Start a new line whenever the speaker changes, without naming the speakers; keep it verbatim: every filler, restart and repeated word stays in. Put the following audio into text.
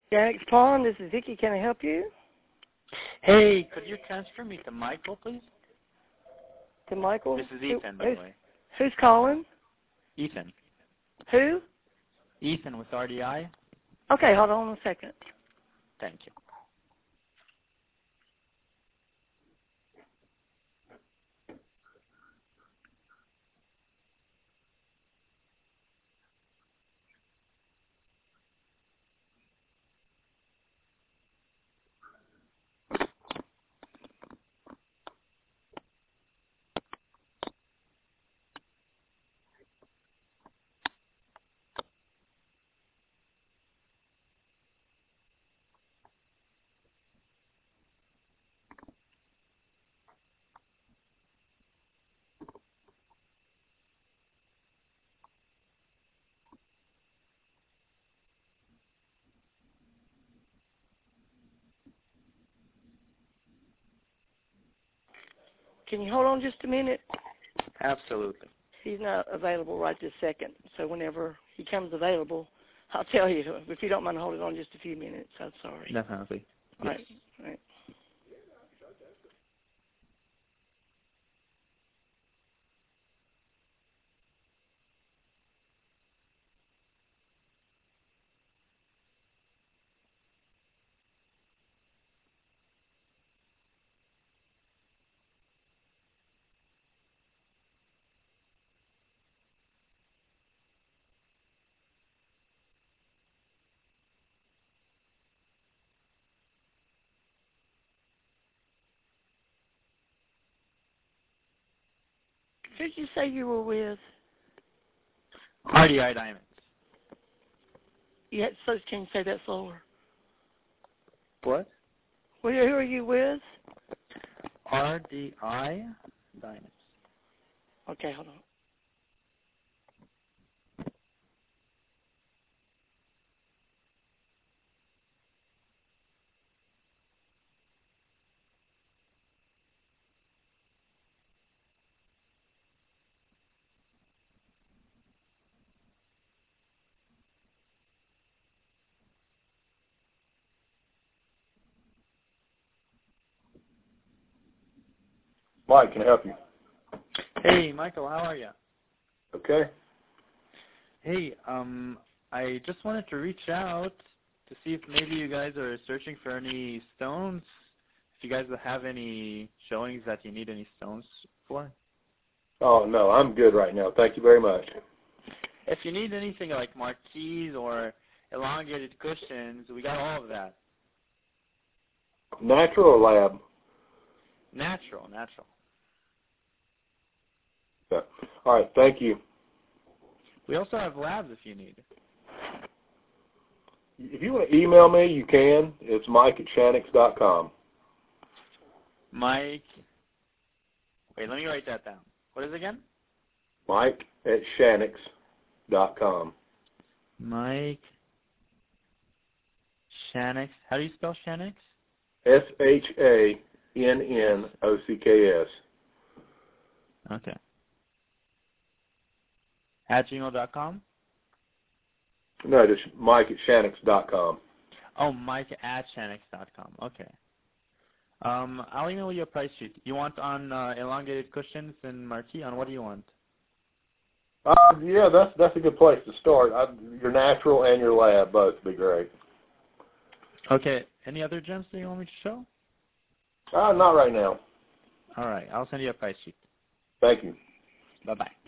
Jack's Pawn, this is Vicki. Can I help you?
Hey, could you transfer me to Michael, please?
To Michael?
This is Ethan,
Who,
by the
who's,
way.
who's calling?
Ethan.
Who?
Ethan with R D I.
Okay, hold on a second.
Thank you.
Can you hold on just a minute?
Absolutely.
He's not available right this second, so whenever he comes available, I'll tell you. If you don't mind holding on just a few minutes, I'm sorry.
Definitely.
All right.
Yes.
All right. Who did you say you were with?
R D I Diamonds.
Yeah, so can you say that slower?
What?
Well, who are you with?
R D I Diamonds.
Okay, hold on.
Mike, can I help you?
Hey, Michael, how are you?
Okay.
Hey, um, I just wanted to reach out to see if maybe you guys are searching for any stones. If you guys have any showings that you need any stones for.
Oh, no, I'm good right now. Thank you very much.
If you need anything like marquees or elongated cushions, we got all of that.
Natural or lab?
Natural, natural.
Yeah. All right, thank you.
We also have labs if you need.
If you want to email me, you can. It's Mike at Shannix dot com.
Mike. Wait, let me write that down. What is it again?
Mike at Shannix dot com.
Mike Shannix. How do you spell Shannix?
S H A N N O C K S.
Okay. At gmail dot com?
No, just Mike at Shannix dot com.
Oh, Mike at Shannix dot com. Okay. Um, I'll email you a price sheet. You want on uh, elongated cushions and marquee? On what do you want?
Uh, yeah, that's that's a good place to start. I, your natural and your lab both would be great.
Okay. Any other gems that you want me to show?
Uh, not right now.
All right. I'll send you a price sheet.
Thank you.
Bye-bye.